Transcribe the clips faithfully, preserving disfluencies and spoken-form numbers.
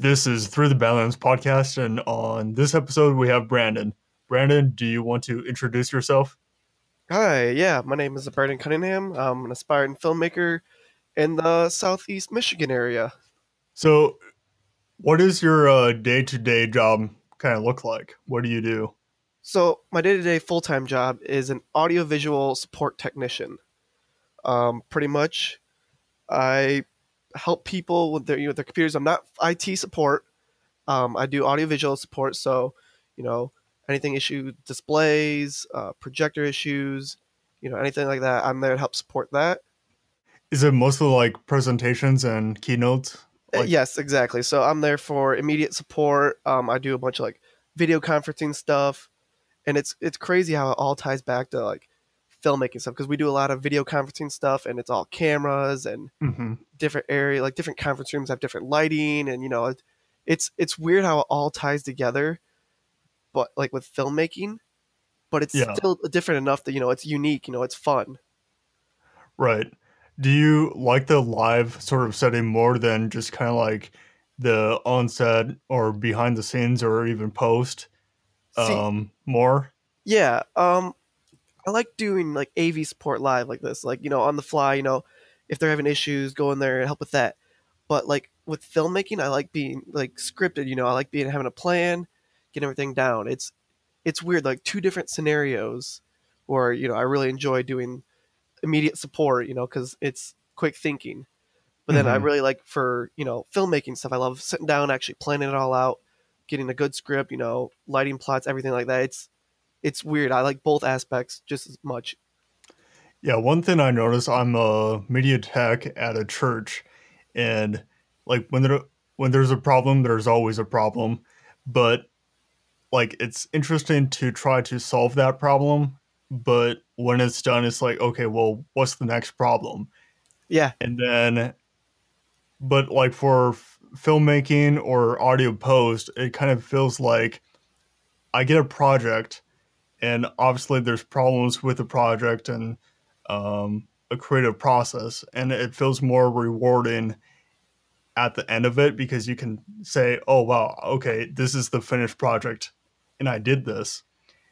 This is Through the Balance podcast, and on this episode, we have Brandon. Brandon, do you want to introduce yourself? Hi, yeah, my name is Brandon Cunningham. I'm an aspiring filmmaker in the Southeast Michigan area. So, what does your uh, day-to-day job kind of look like? What do you do? So, my day to day full time job is an audiovisual support technician. Um, pretty much, I help people with their, you know, their computers. I'm not I T support. Um, I do audiovisual support. So, you know, anything issue displays, uh, projector issues, you know, anything like that. I'm there to help support that. Is it mostly like presentations and keynotes? Uh, Like, Yes, exactly. So I'm there for immediate support. Um, I do a bunch of like video conferencing stuff, and it's it's crazy how it all ties back to like filmmaking stuff because we do a lot of video conferencing stuff, and it's all cameras and mhm. different area like different conference rooms have different lighting, and you know it, it's it's weird how it all ties together, but like with filmmaking, but it's Yeah, still different enough that you know it's unique. You know, it's fun. right. Do you like the live sort of setting more than just kind of like the on-set or behind the scenes or even post See, um, more? yeah. Um, I like doing like A V support live like this, like you know, on the fly. You know, if they're having issues, go in there and help with that. But like with filmmaking, I like being like scripted. You know, I like being having a plan, getting everything down. It's it's weird, like two different scenarios, where you know I really enjoy doing immediate support. You know, because it's quick thinking. But then I Mhm. really like for you know filmmaking stuff. I love sitting down, actually planning it all out, getting a good script. You know, lighting plots, everything like that. It's it's weird. I like both aspects just as much. Yeah, one thing I noticed, I'm a media tech at a church, and like when there when there's a problem, there's always a problem. But like it's interesting to try to solve that problem, but when it's done, it's like, okay, well, what's the next problem? Yeah, And then, but like for f- filmmaking or audio post, it kind of feels like I get a project, and obviously there's problems with the project and um, a creative process, and it feels more rewarding at the end of it because you can say, oh wow, okay, this is the finished project and I did this.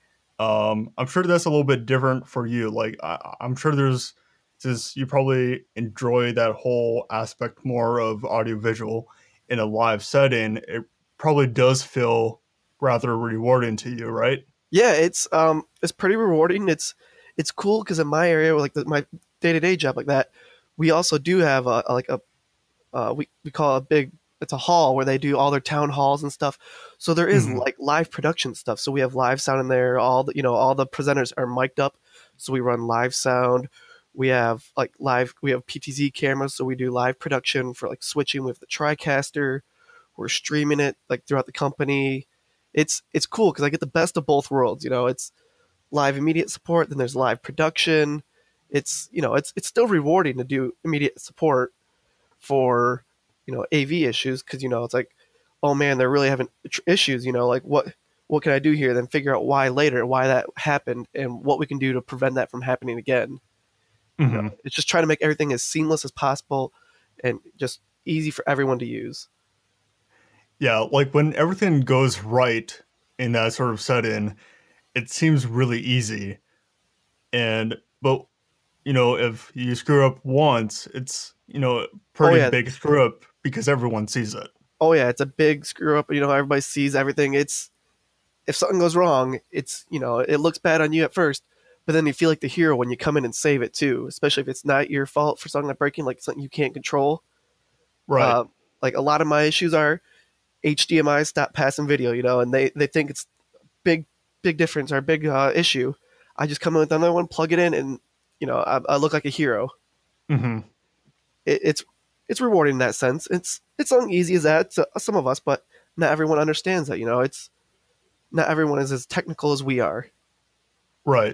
um, I'm sure that's a little bit different for you. Like I, I'm sure there's since you probably enjoy that whole aspect more of audiovisual in a live setting, it probably does feel rather rewarding to you, right? yeah, it's um, it's pretty rewarding. It's it's cool because in my area, like the, my day to day job like that, we also do have a, a like a uh, we we call it a big it's a hall where they do all their town halls and stuff. So there is Hmm. like live production stuff. So we have live sound in there. All the you know all the presenters are mic'd up, so we run live sound. We have like live we have P T Z cameras, so we do live production for like switching with the TriCaster. We're streaming it like throughout the company. It's it's cool because I get the best of both worlds. You know, it's live immediate support, then there's live production. It's you know it's it's still rewarding to do immediate support for you know A V issues because you know it's like, oh man, they're really having tr- issues. You know, like what what can I do here? Then figure out why later, why that happened, and what we can do to prevent that from happening again. You know, Hmm. it's just trying to make everything as seamless as possible and just easy for everyone to use. Yeah, like when everything goes right in that sort of setting, it seems really easy. And but you know, if you screw up once, it's you know a Oh pretty yeah, big screw up because everyone sees it. oh yeah, it's a big screw up. You know, everybody sees everything. It's if something goes wrong, it's you know it looks bad on you at first, but then you feel like the hero when you come in and save it too. Especially if it's not your fault for something like breaking, like something you can't control. Right. Uh, like a lot of my issues are H D M I stop passing video, you know, and they they think it's big big difference or a big uh, issue. I just come in with another one, plug it in, and you know I, I look like a hero. Hmm. It, it's it's rewarding in that sense. It's it's not easy as that to some of us, but not everyone understands that. You know, it's not everyone is as technical as we are. Right.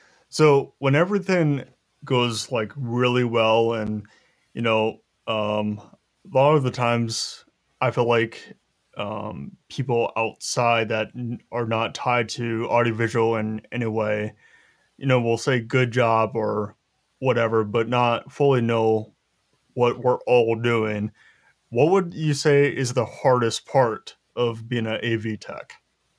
So when everything goes like really well, and you know, um, a lot of the times I feel like um, people outside that n- are not tied to audiovisual in any way, you know, will say good job or whatever, but not fully know what we're all doing. what would you say is the hardest part of being an A V tech?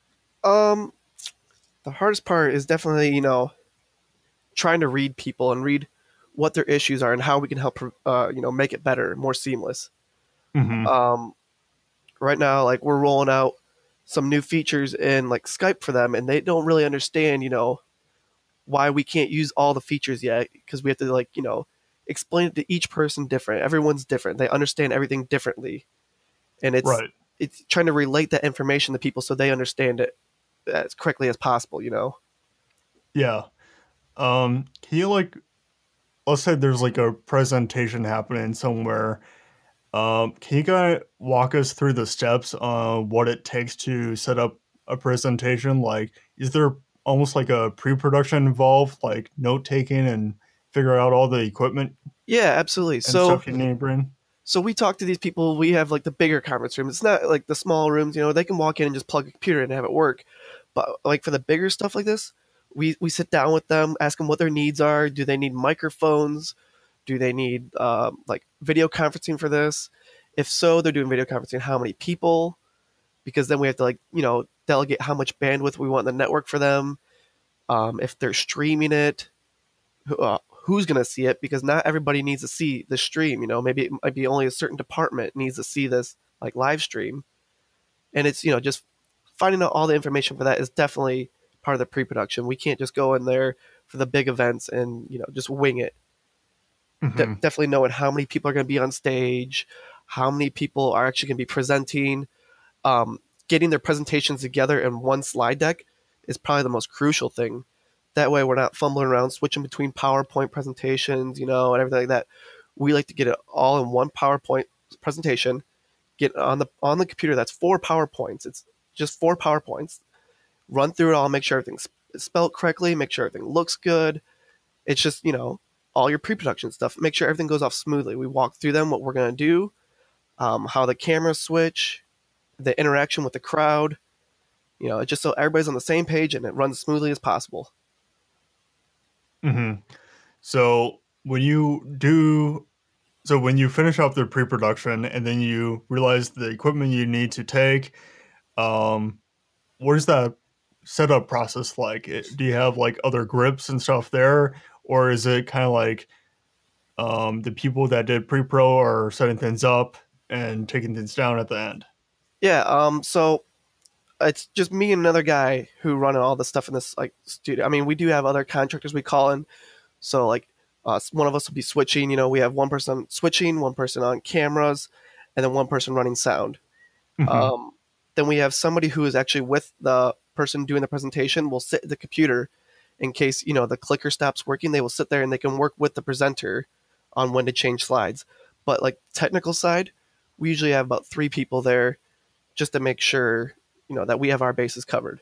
Um, the hardest part is definitely, you know, trying to read people and read what their issues are and how we can help, uh, you know, make it better, more seamless. Hmm. Um, right now, like we're rolling out some new features in like Skype for them, and they don't really understand, you know, why we can't use all the features yet because we have to like, you know, explain it to each person different. Everyone's different. They understand everything differently, and it's Right. it's trying to relate that information to people so they understand it as quickly as possible. You know. Yeah. Um, can you like, let's say there's like a presentation happening somewhere. Um, can you kind of walk us through the steps on what it takes to set up a presentation? Like, is there almost like a pre-production involved, like note taking and figure out all the equipment Yeah, absolutely. and So stuff you need to bring? so we talk to these people. We have like the bigger conference room. It's not like the small rooms. You know, they can walk in and just plug a computer in and have it work. But like for the bigger stuff like this, we we sit down with them, ask them what their needs are. Do they need microphones? Do they need um, like video conferencing for this? If so, they're doing video conferencing. How many people? Because then we have to like you know delegate how much bandwidth we want in the network for them. Um, if they're streaming it, uh, who's going to see it? Because not everybody needs to see the stream. You know, maybe it might be only a certain department needs to see this like live stream. And it's you know just finding out all the information for that is definitely part of the pre-production. We can't just go in there for the big events and you know just wing it. De- Hmm. definitely knowing how many people are going to be on stage, how many people are actually going to be presenting, um, getting their presentations together in one slide deck is probably the most crucial thing. That way, we're not fumbling around switching between PowerPoint presentations, you know, and everything like that. We like to get it all in one PowerPoint presentation. Get on the on the computer. That's four PowerPoints. It's just four PowerPoints. Run through it all, make sure everything's spelled correctly, make sure everything looks good. It's just you know all your pre-production stuff. Make sure everything goes off smoothly. We walk through them, what we're gonna do, um, how the cameras switch, the interaction with the crowd. You know, just so everybody's on the same page and it runs as smoothly as possible. Hmm. So when you do, so when you finish up the pre-production and then you realize the equipment you need to take, um, what is that setup process like? It- Do you have like other grips and stuff there, or is it kind of like um, the people that did pre-pro are setting things up and taking things down at the end? Yeah. Um. So it's just me and another guy who run all the stuff in this like studio. I mean, we do have other contractors we call in. So like, uh, one of us will be switching. You know, we have one person switching, one person on cameras, and then one person running sound. Hmm. Um, then we have somebody who is actually with the person doing the presentation. Will sit at the computer in case you know the clicker stops working. They will sit there and they can work with the presenter on when to change slides. But like technical side, we usually have about three people there just to make sure you know that we have our bases covered.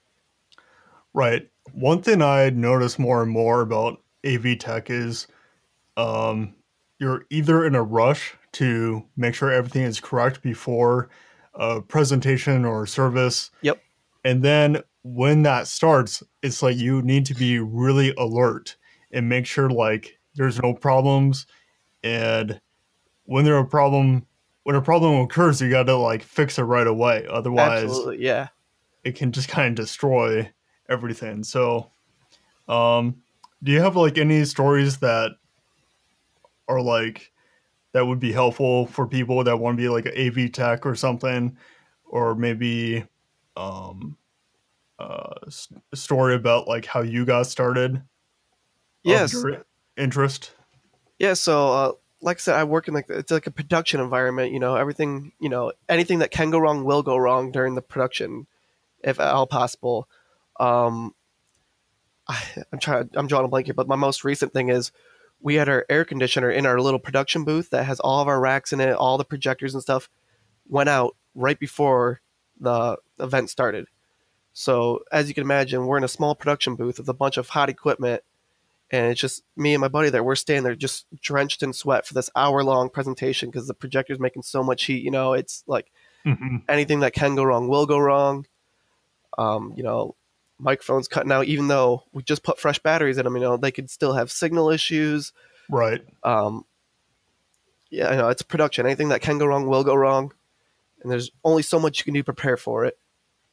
Right. One thing I notice more and more about A V tech is um, you're either in a rush to make sure everything is correct before a presentation or service. Yep, And then when that starts, it's like you need to be really alert and make sure like there's no problems. And when there a problem when a problem occurs, you gotta like fix it right away. Otherwise absolutely, yeah. it can just kind of destroy everything. So um do you have like any stories that are like that would be helpful for people that want to be like an A V tech or something? Or maybe um uh, s- story about like how you got started of Yes, your interest. yeah. So, uh, like I said, I work in like it's like a production environment. You know, everything. You know, anything that can go wrong will go wrong during the production, if at all possible. Um, I, I'm trying. I'm drawing a blank here, but my most recent thing is we had our air conditioner in our little production booth that has all of our racks in it, all the projectors and stuff. Went out right before the event started. So as you can imagine, we're in a small production booth with a bunch of hot equipment, and it's just me and my buddy there. We're standing there just drenched in sweat for this hour long presentation because the projector's making so much heat. You know, it's like Hmm. anything that can go wrong will go wrong. Um, you know, microphones cutting out, even though we just put fresh batteries in them. You know, they could still have signal issues. Right. Um, Yeah, I know it's production. Anything that can go wrong will go wrong, and there's only so much you can do to prepare for it.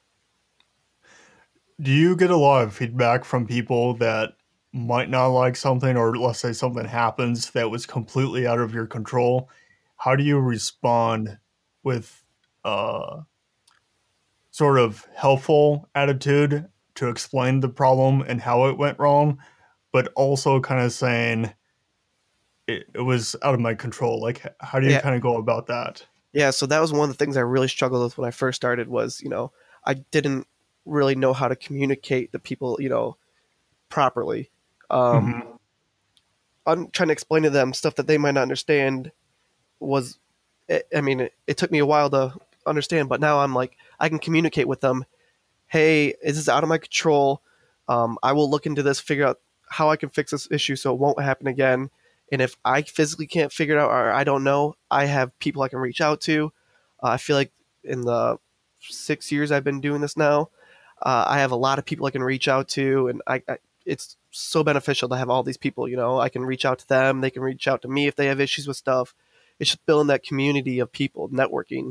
Do you get a lot of feedback from people that might not like something, or let's say something happens that was completely out of your control? How do you respond with uh, sort of helpful attitude to explain the problem and how it went wrong, but also kind of saying it, it was out of my control? Like, h- how do you Yeah, kind of go about that? yeah. So that was one of the things I really struggled with when I first started. Was you know I didn't really know how to communicate to people you know properly. Um, Hmm. I'm trying to explain to them stuff that they might not understand was it, I mean, it, it took me a while to understand, but now I'm like, I can communicate with them. Hey, this is out of my control. Um, I will look into this, figure out how I can fix this issue so it won't happen again. And if I physically can't figure it out or I don't know, I have people I can reach out to. Uh, I feel like in the six years I've been doing this now, uh, I have a lot of people I can reach out to, and I, I it's so beneficial to have all these people. You know, I can reach out to them, they can reach out to me if they have issues with stuff. It's just building that community of people, networking.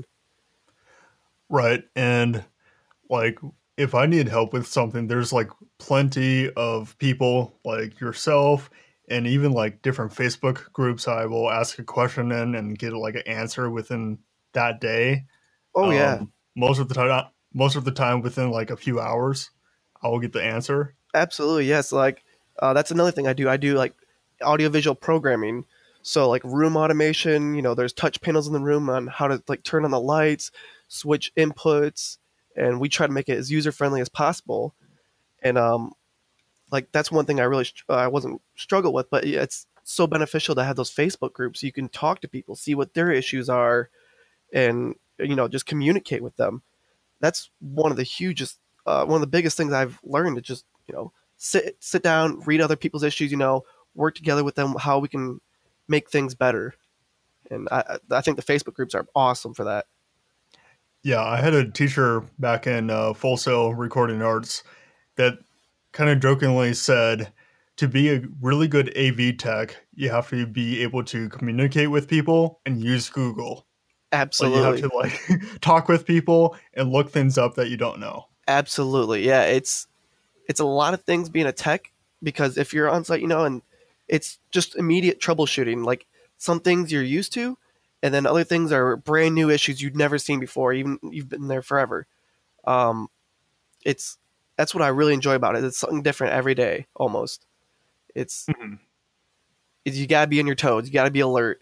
Right. And like, if I need help with something, there's like plenty of people like yourself and even like different Facebook groups I will ask a question in and get like an answer within that day. Oh yeah, Um, most of the time, most of the time within like a few hours, I will get the answer. absolutely. Yes, like uh, that's another thing I do. I do like audiovisual programming. So like room automation, you know, there's touch panels in the room on how to like turn on the lights, switch inputs, and we try to make it as user friendly as possible. And um, like that's one thing I really uh, I wasn't struggle with, but yeah, it's so beneficial to have those Facebook groups. You can talk to people, see what their issues are, and you know just communicate with them. That's one of the hugest, uh, one of the biggest things I've learned to just you know sit sit down, read other people's issues, you know, work together with them, how we can make things better. And I I think the Facebook groups are awesome for that. Yeah, I had a teacher back in uh, Full Sail Recording Arts that kind of jokingly said to be a really good A V tech, you have to be able to communicate with people and use Google. Like you have Absolutely, to like talk with people and look things up that you don't know. absolutely, yeah. It's it's a lot of things being a tech because if you're on site, you know, and it's just immediate troubleshooting. Like some things you're used to, and then other things are brand new issues you've never seen before, even you've been there forever. Um, it's that's what I really enjoy about it. It's something different every day, almost. It's, Mhm. it's you gotta be on your toes. You gotta be alert.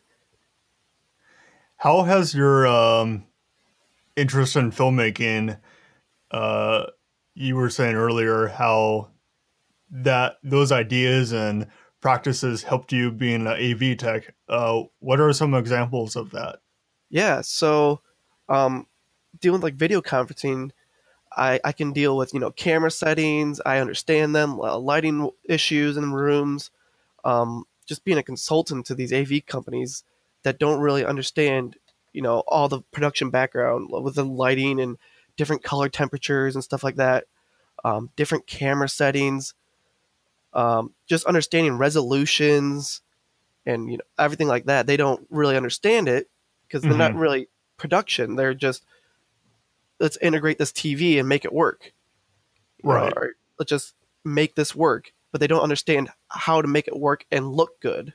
How has your um, interest in filmmaking? Uh, you were saying earlier how that those ideas and practices helped you being an A V tech. Uh, what are some examples of that? Yeah. So, um, dealing with like video conferencing, I, I can deal with you know camera settings. I understand them, uh, lighting issues in rooms. Um, just being a consultant to these A V companies that don't really understand, you know, all the production background with the lighting and different color temperatures and stuff like that, um, different camera settings, um, just understanding resolutions and you know everything like that. They don't really understand it because they're not Hmm. really production. They're just let's integrate this T V and make it work, you know, Right, or let's just make this work. But they don't understand how to make it work and look good.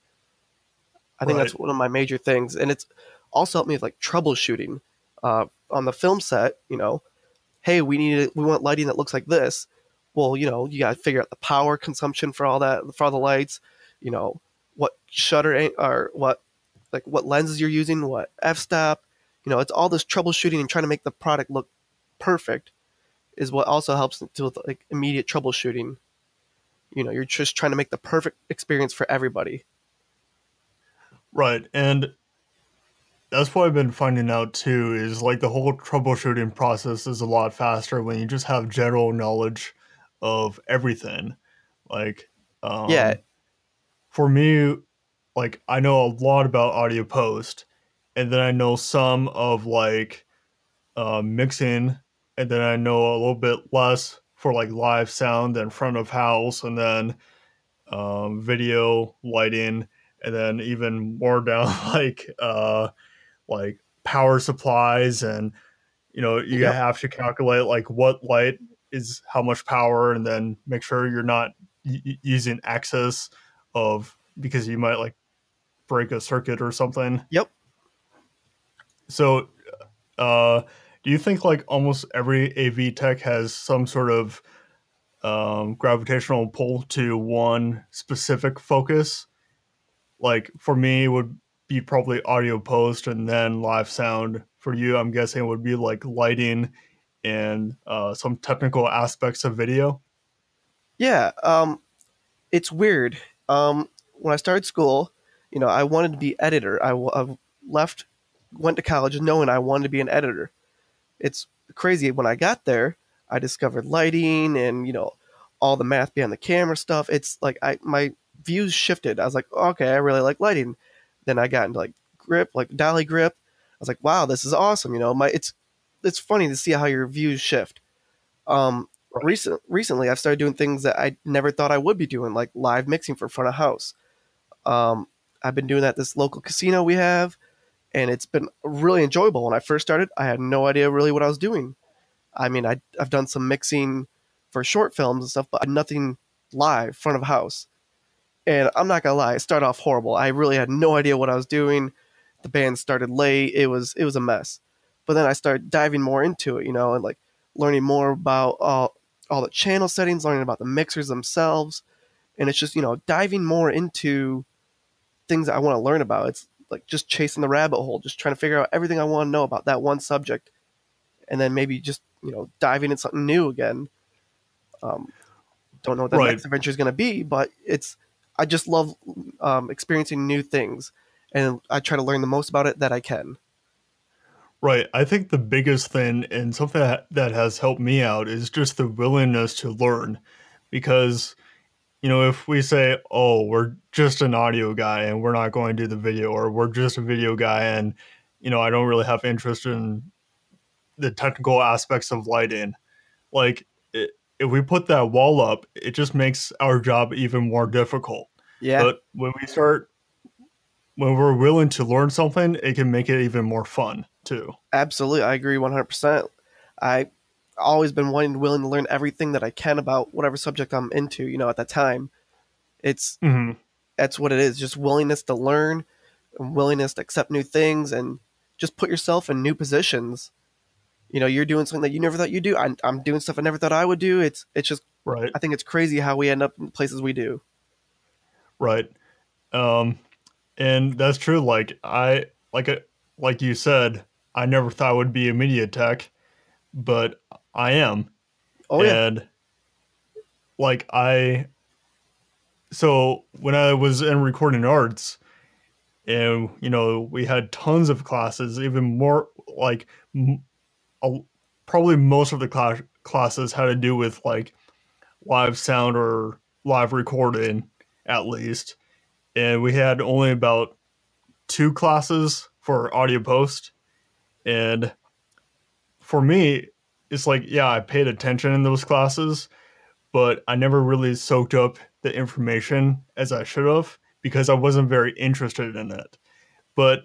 I think right. that's one of my major things, and it's also helped me with like troubleshooting uh, on the film set. You know, hey, we need we want lighting that looks like this. Well, you know, you got to figure out the power consumption for all that for all the lights. You know, what shutter an- or what like what lenses you're using, what f-stop. You know, it's all this troubleshooting and trying to make the product look perfect is what also helps to with like immediate troubleshooting. You know, you're just trying to make the perfect experience for everybody. Right. And that's what I've been finding out too is like the whole troubleshooting process is a lot faster when you just have general knowledge of everything. Like, Yeah, um, for me, like I know a lot about audio post, and then I know some of like uh, mixing, and then I know a little bit less for like live sound and front of house, and then um, video lighting, and then even more down like uh like power supplies, and you know you Yep. have to calculate like what light is how much power, and then make sure you're not y- using excess of, because you might like break a circuit or something. Yep. So uh do you think like almost every AV tech has some sort of um, gravitational pull to one specific focus? Like for me, it would be probably audio post and then live sound. For you, I'm guessing it would be like lighting and uh, some technical aspects of video. Yeah. Um, it's weird. Um, when I started school, you know, I wanted to be editor. I, w- I left, went to college knowing I wanted to be an editor. It's crazy. When I got there, I discovered lighting and you know all the math behind the camera stuff. It's like I my views shifted. I was like, okay, I really like lighting. Then I got into like grip, like dolly grip. I was like, wow, this is awesome. You know, my it's it's funny to see how your views shift. Um, Right. recent recently, I've started doing things that I never thought I would be doing, like live mixing for front of house. Um, I've been doing that at this local casino we have, and it's been really enjoyable. When I first started, I had no idea really what I was doing. I mean, I, I've done some mixing for short films and stuff, but nothing live, front of house. And I'm not gonna lie, it started off horrible. I really had no idea what I was doing. The band started late. It was it was a mess. But then I started diving more into it, you know, and like learning more about all all the channel settings, learning about the mixers themselves, and it's just you know diving more into things that I want to learn about. It's like just chasing the rabbit hole, just trying to figure out everything I want to know about that one subject, and then maybe just you know diving into something new again. Um, don't know what the Right. next adventure is going to be, but it's I just love um, experiencing new things, and I try to learn the most about it that I can. Right. I think the biggest thing and something that, that has helped me out is just the willingness to learn. Because, you know, if we say, oh, we're just an audio guy and we're not going to do the video, or we're just a video guy and, you know, I don't really have interest in the technical aspects of lighting, like it, if we put that wall up, it just makes our job even more difficult. Yeah, But when we start, when we're willing to learn something, it can make it even more fun too. absolutely, I agree one hundred percent. I always been wanting, willing to learn everything that I can about whatever subject I'm into. You know, at that time, it's Hmm. that's what it is. Just willingness to learn, and willingness to accept new things, and just put yourself in new positions. You know, you're doing something that you never thought you'd do. I'm, I'm doing stuff I never thought I would do. It's it's just Right. I think it's crazy how we end up in places we do. Right. Um, and that's true. Like I, like, a, like you said, I never thought I would be a media tech, but I am. Oh yeah. And like I, so when I was in recording arts, and you know we had tons of classes, even more like m- a, probably most of the class, classes had to do with like live sound or live recording at least, and we had only about two classes for audio post. And for me, it's like, yeah, I paid attention in those classes, but I never really soaked up the information as I should have because I wasn't very interested in it. But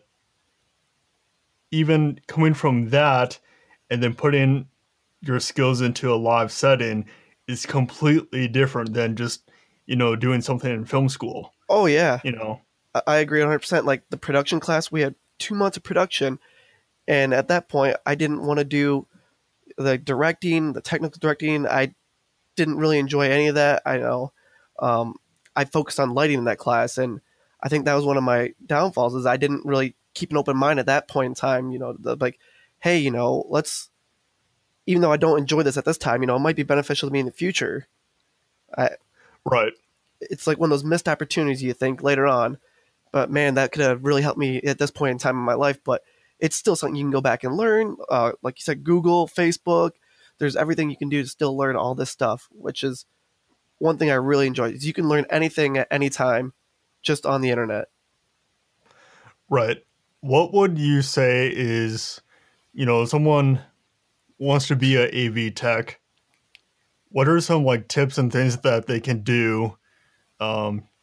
even coming from that and then putting your skills into a live setting is completely different than just, you know, doing something in film school, Oh yeah. you know. I, I agree one hundred percent. Like the production class, we had two months of production, and at that point, I didn't want to do the directing, the technical directing. I didn't really enjoy any of that. I know. Um, I focused on lighting in that class, and I think that was one of my downfalls. Is I didn't really keep an open mind at that point in time. You know, the, like, hey, you know, let's. Even though I don't enjoy this at this time, you know, it might be beneficial to me in the future. I, Right. it's like one of those missed opportunities you think later on. But man, that could have really helped me at this point in time in my life. But it's still something you can go back and learn. Uh, like you said, Google, Facebook, there's everything you can do to still learn all this stuff, which is one thing I really enjoy. Is you can learn anything at any time just on the internet. Right. What would you say is, you know, someone wants to be a AV tech, what are some like tips and things that they can do um,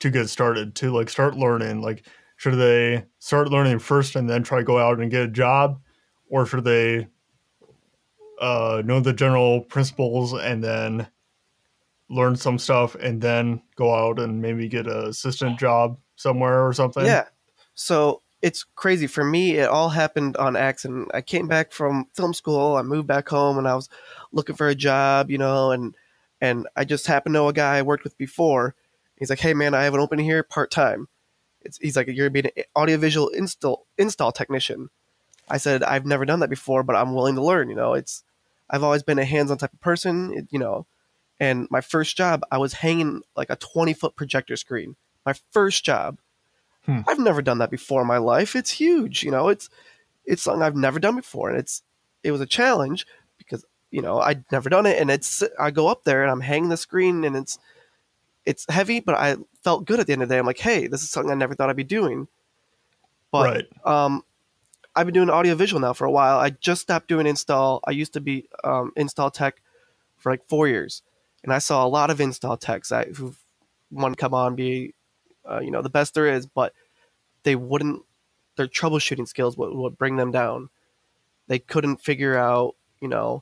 to get started, to like start learning? Like, should they start learning first and then try to go out and get a job, or should they uh, know the general principles and then learn some stuff and then go out and maybe get an assistant job somewhere or something? Yeah. So it's crazy. For me, it all happened on accident. I came back from film school. I moved back home and I was looking for a job, you know, and and I just happened to know a guy I worked with before. He's like, "Hey man, I have an opening here part time." It's he's like, "You're gonna be an audiovisual install install technician." I said, "I've never done that before, but I'm willing to learn." You know, it's I've always been a hands-on type of person, it, you know. And my first job, I was hanging like a twenty foot projector screen. My first job. Hmm. I've never done that before in my life. It's huge, you know. It's it's something I've never done before, and it's it was a challenge because you know I'd never done it, and it's I go up there and I'm hanging the screen, and it's it's heavy, but I felt good at the end of the day. I'm like, hey, this is something I never thought I'd be doing. But Right. um, I've been doing audiovisual now for a while. I just stopped doing install. I used to be um, install tech for like four years, and I saw a lot of install techs I, who want to come on and be uh, you know the best there is, but they wouldn't. Their troubleshooting skills would, would bring them down. They couldn't figure out, you know,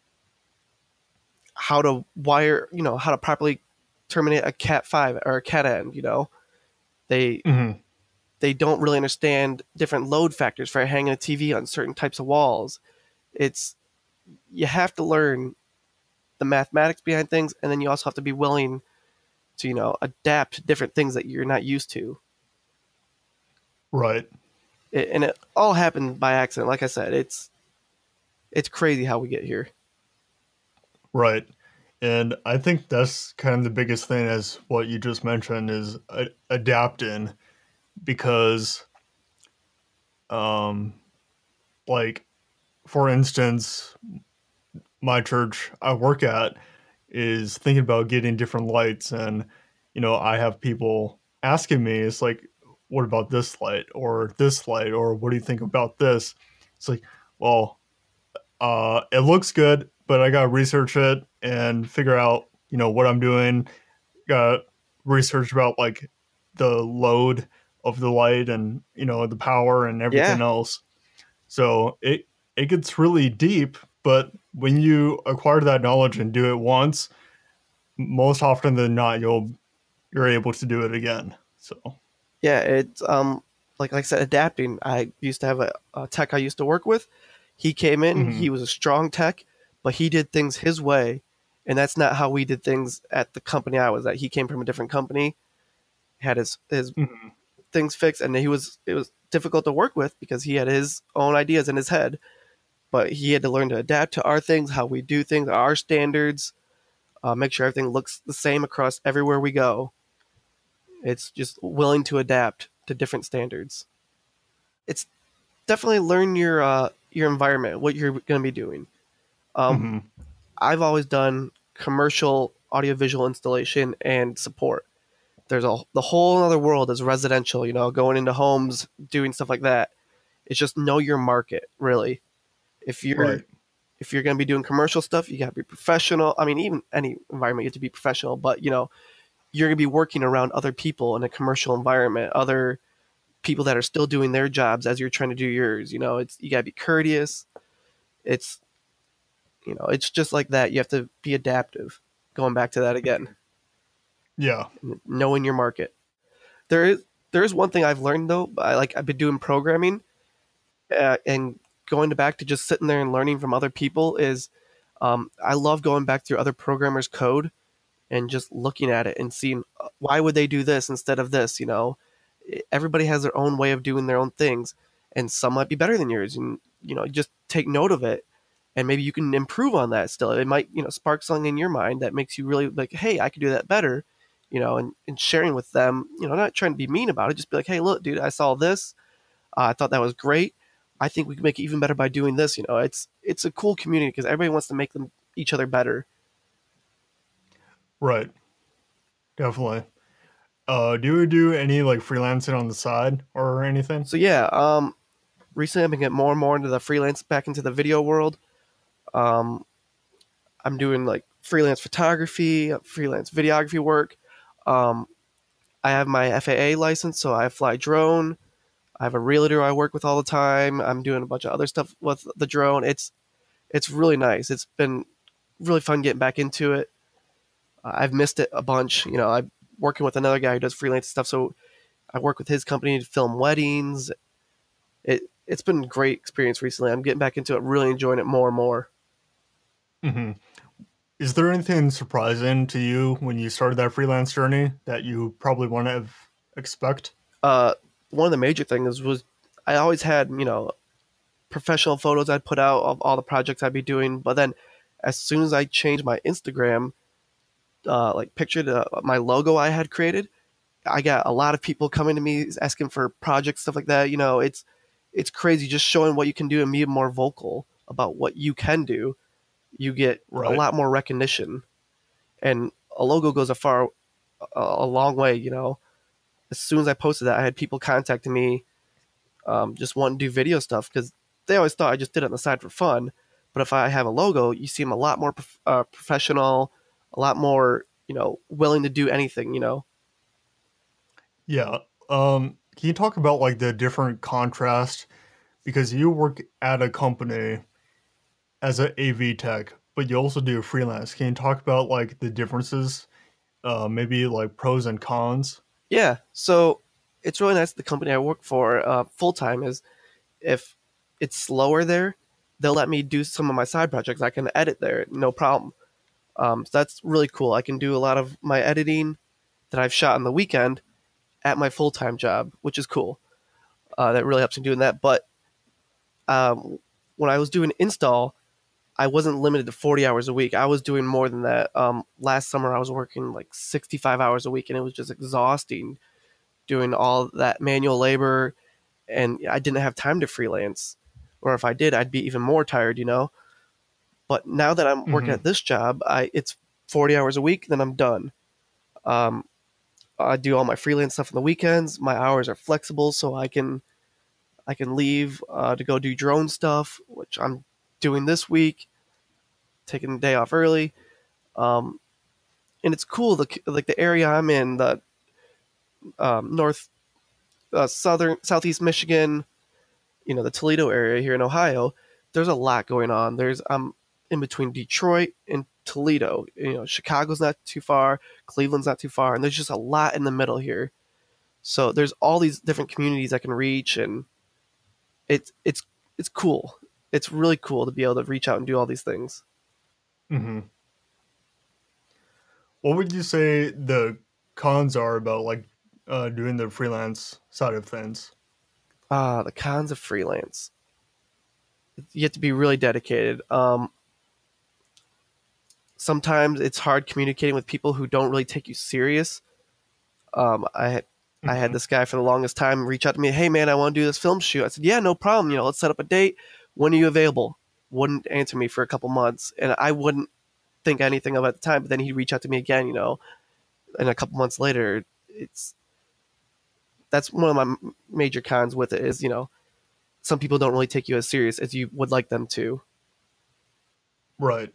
how to wire, you know, how to properly terminate a cat five or a cat end. You know, they Mm-hmm. they don't really understand different load factors for hanging a T V on certain types of walls. It's you have to learn the mathematics behind things, and then you also have to be willing to, you know, adapt to different things that you're not used to. Right. It, and it all happened by accident. Like I said, it's it's crazy how we get here. Right. And I think that's kind of the biggest thing, as what you just mentioned, is a- adapting, because um like, for instance, my church I work at is thinking about getting different lights, and you know, I have people asking me, it's like, what about this light or this light, or what do you think about this? It's like, well, uh it looks good, but I gotta research it and figure out, you know, what I'm doing. Got research about like the load of the light, and you know, the power and Yeah, everything else. So it it gets really deep, but when you acquire that knowledge and do it once, most often than not, you'll you're able to do it again. So yeah. It's um like like I said, adapting. I used to have a, a tech I used to work with. He came in. mhm, He was a strong tech, but he did things his way, and that's not how we did things at the company I was at. He came from a different company, had his his mhm, things fixed, and he was it was difficult to work with because he had his own ideas in his head. But he had to learn to adapt to our things, how we do things, our standards, uh, make sure everything looks the same across everywhere we go. It's just willing to adapt to different standards. It's definitely learn your uh, your environment, what you're going to be doing. Um, mhm. I've always done commercial audiovisual installation and support. There's a the whole other world is residential, you know, going into homes, doing stuff like that. It's just know your market, really. If you're Right. if you're going to be doing commercial stuff, you got to be professional. I mean, even any environment, you have to be professional, but you know, you're going to be working around other people in a commercial environment, other people that are still doing their jobs as you're trying to do yours. You know, it's you got to be courteous. It's you know, it's just like that. You have to be adaptive. Going back to that again, Yeah. knowing your market. There is there is one thing I've learned though. I like I've been doing programming, uh, and going back to just sitting there and learning from other people is um, I love going back through other programmers' code and just looking at it and seeing uh, why would they do this instead of this. You know, everybody has their own way of doing their own things, and some might be better than yours. And you know, just take note of it, and maybe you can improve on that. Still, it might you know spark something in your mind that makes you really like, hey, I could do that better. You know, and, and sharing with them. You know, not trying to be mean about it. Just be like, hey, look, dude, I saw this. Uh, I thought that was great. I think we can make it even better by doing this. You know, it's it's a cool community because everybody wants to make them each other better. Right. Definitely. Uh, do you do any like freelancing on the side or anything? So yeah, um, recently I've been getting more and more into the freelance, back into the video world. Um, I'm doing like freelance photography, freelance videography work. Um, I have my F A A license, so I fly drone. I have a realtor I work with all the time. I'm doing a bunch of other stuff with the drone. It's it's really nice. It's been really fun getting back into it. Uh, I've missed it a bunch. You know, I'm working with another guy who does freelance stuff, so I work with his company to film weddings. It it's been a great experience recently. I'm getting back into it, really enjoying it more and more. Hmm. Is there anything surprising to you when you started that freelance journey that you probably wouldn't have expect? Uh, One of the major things was I always had, you know, professional photos I'd put out of all the projects I'd be doing, but then as soon as I changed my Instagram, uh, like picture to my logo I had created, I got a lot of people coming to me asking for projects, stuff like that. You know, it's it's crazy just showing what you can do and being more vocal about what you can do. You get a Right. lot more recognition, and a logo goes a far a, a long way. You know, as soon as I posted that, I had people contacting me, um, just wanting to do video stuff because they always thought I just did it on the side for fun. But if I have a logo, you seem a lot more prof- uh, professional, a lot more, you know, willing to do anything. You know, Yeah. Um, can you talk about like the different contrast because you work at a company as a AV tech, but you also do freelance. Can you talk about like the differences, uh, maybe like pros and cons? yeah. So it's really nice. The company I work for uh, full time is if it's slower there, they'll let me do some of my side projects. I can edit there, no problem. Um, so that's really cool. I can do a lot of my editing that I've shot on the weekend at my full time job, which is cool. Uh, that really helps me doing that. But um, when I was doing install, I wasn't limited to forty hours a week. I was doing more than that. Um, last summer, I was working like sixty-five hours a week, and it was just exhausting doing all that manual labor. And I didn't have time to freelance. Or if I did, I'd be even more tired, you know? But now that I'm working Hmm. at this job, I it's forty hours a week, then I'm done. Um, I do all my freelance stuff on the weekends. My hours are flexible, so I can I can leave uh, to go do drone stuff, which I'm doing this week, taking the day off early. Um, and it's cool. The like the area I'm in, the um, north, uh, southern, southeast Michigan, you know, the Toledo area here in Ohio. There's a lot going on. There's I'm in between Detroit and Toledo. You know, Chicago's not too far, Cleveland's not too far, and there's just a lot in the middle here. So there's all these different communities I can reach, and it's it's it's cool. It's really cool to be able to reach out and do all these things. Hmm. What would you say the cons are about like uh, doing the freelance side of things? Ah, the cons of freelance. You have to be really dedicated. Um, sometimes it's hard communicating with people who don't really take you serious. Um, I had I had Hmm. this guy for the longest time reach out to me. Hey man, I want to do this film shoot. I said, yeah, no problem. You know, let's set up a date. When are you available? Wouldn't answer me for a couple months, and I wouldn't think anything of it at the time. But then he'd reach out to me again. You know, and a couple months later, it's that's one of my major cons with it is you know some people don't really take you as serious as you would like them to, Right.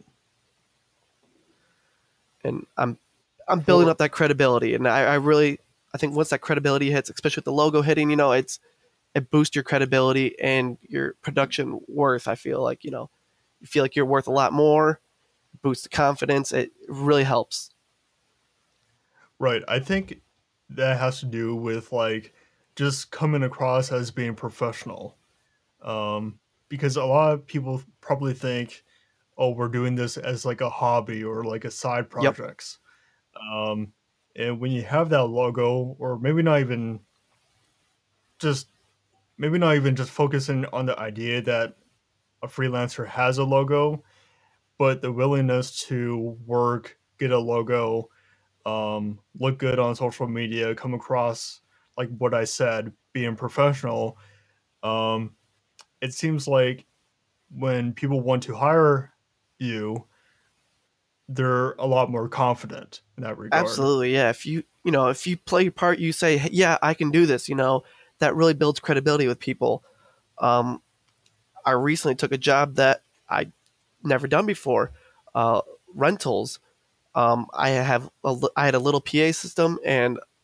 and I'm I'm building For up that credibility, and I, I really I think once that credibility hits, especially with the logo hitting, you know, it's it boosts your credibility and your production worth. I feel like you know you feel like you're worth a lot more, boosts the confidence. It really helps. right, I think that has to do with like just coming across as being professional. Um, because a lot of people probably think, "Oh, we're doing this as like a hobby or like a side Yep, projects." Um, and when you have that logo, or maybe not even just maybe not even just focusing on the idea that a freelancer has a logo, but the willingness to work, get a logo, um, look good on social media, come across like what I said, being professional. Um, it seems like when people want to hire you, they're a lot more confident in that regard. absolutely. Yeah, if you you know if you play your part, you say, hey, yeah, I can do this. You know that really builds credibility with people. Um, I recently took a job that I never done before, uh, rentals. Um, I have a, I had a little P A system, and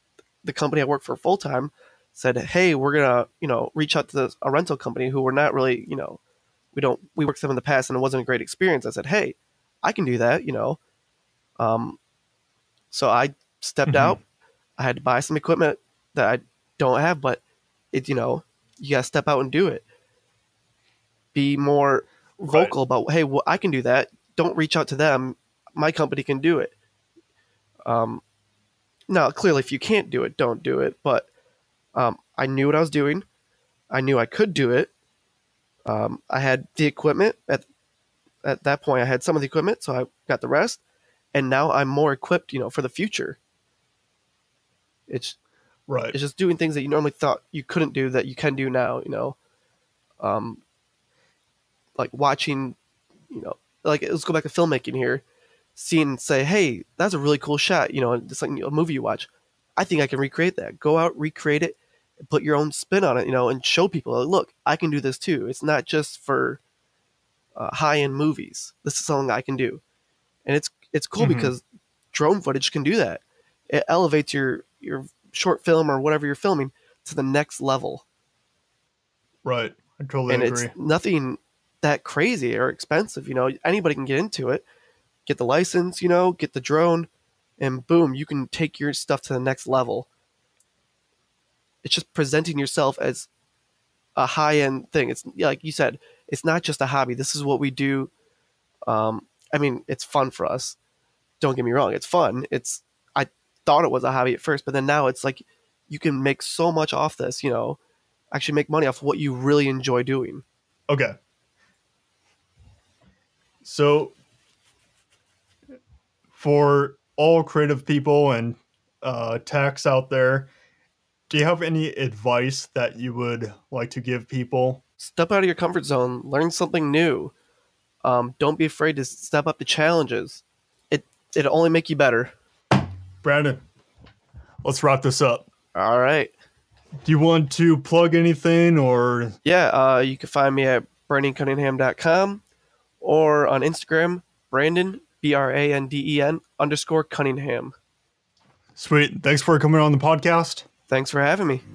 the company I work for full time said, hey, we're gonna, you know, reach out to the, a rental company who we're not really, you know, we don't we worked with them in the past and it wasn't a great experience. I said, hey, I can do that, you know. Um, so I stepped Mhm. out. I had to buy some equipment that I don't have, but it, you know, you gotta step out and do it. Be more Right. vocal about, hey, well, I can do that. Don't reach out to them. My company can do it. Um, now, clearly, if you can't do it, don't do it. But um, I knew what I was doing. I knew I could do it. Um, I had the equipment at at that point. I had some of the equipment, so I got the rest, and now I'm more equipped, you know, for the future. It's Right. it's just doing things that you normally thought you couldn't do that you can do now. You know, um, like watching, you know, like let's go back to filmmaking here. Seeing say, hey, that's a really cool shot. You know, it's like a movie you watch. I think I can recreate that. Go out, recreate it, and put your own spin on it. You know, and show people, like, look, I can do this too. It's not just for uh, high end movies. This is something I can do, and it's it's cool Mhm. because drone footage can do that. It elevates your your short film or whatever you're filming to the next level, Right. I totally and agree. it's nothing that crazy or expensive. You know, anybody can get into it, get the license, you know, get the drone, and boom, you can take your stuff to the next level. It's just presenting yourself as a high end thing. It's like you said, it's not just a hobby. This is what we do. Um, I mean, it's fun for us. Don't get me wrong, it's fun. It's I thought it was a hobby at first, but then now it's like you can make so much off this. You know, actually make money off what you really enjoy doing. Okay. So for all creative people and uh, techs out there, do you have any advice that you would like to give people? Step out of your comfort zone, learn something new. Um, don't be afraid to step up to challenges. It it'll only make you better. Brandon, let's wrap this up. All right. Do you want to plug anything or? Yeah, uh, you can find me at brandon cunningham dot com or on Instagram, Brandon, B R A N D E N underscore Cunningham. Sweet. Thanks for coming on the podcast. Thanks for having me.